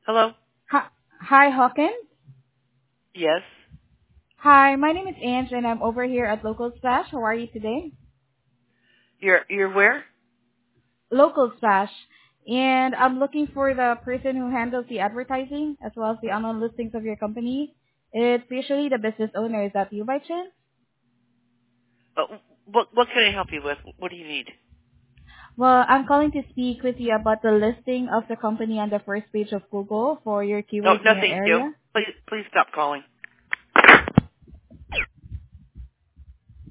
Hello? Hi, Hawkins. Yes. Hi, my name is Ange, and I'm over here at Local Splash. How are you today? You're where? Local Splash. And I'm looking for the person who handles the advertising as well as the online listings of your company. It's usually the business owner. Is that you by chance? What can I help you with? What do you need? Well, I'm calling to speak with you about the listing of the company on the first page of Google for your No, keywords in no, your thank you. area. Please stop calling.